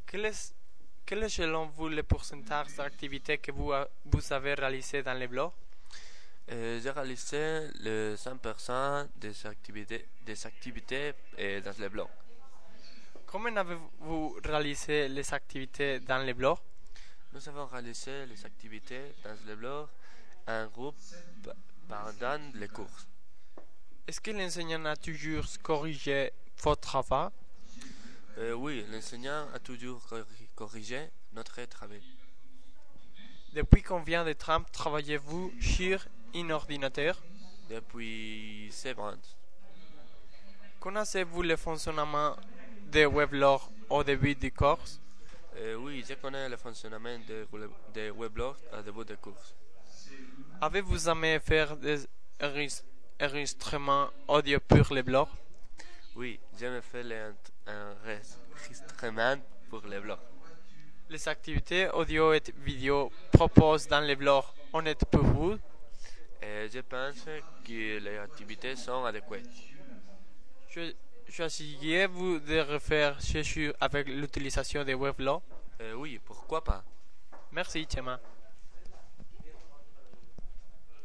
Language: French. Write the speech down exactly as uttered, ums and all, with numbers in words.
Quel est, quel est selon vous le pourcentage d'activités que vous, a- vous avez réalisées dans les blogs? Euh, j'ai réalisé le cent pour cent des activités, des activités euh, dans le blog. Comment avez-vous réalisé les activités dans les blogs? Nous avons réalisé les activités dans le blog en groupe p- pendant les cours. Est-ce que l'enseignant a toujours corrigé votre travail? Euh, oui, l'enseignant a toujours corri- corrigé notre travail. Depuis combien de temps travaillez-vous sur un ordinateur? Depuis sept ans. Connaissez-vous le fonctionnement des weblogs au début du cours? Euh, oui, je connais le fonctionnement des de weblogs à début de cours. Avez-vous jamais fait des enregistre- enregistrements audio pour les blogs? Oui, je me fais l'enregistrement pour le blog. Les activités audio et vidéo proposées dans les blogs honnêtes pour vous? Et je pense que les activités sont adéquates. Cho- Choisiriez-vous de refaire chez vous avec l'utilisation des weblogs? Euh, oui, pourquoi pas? Merci, Chema.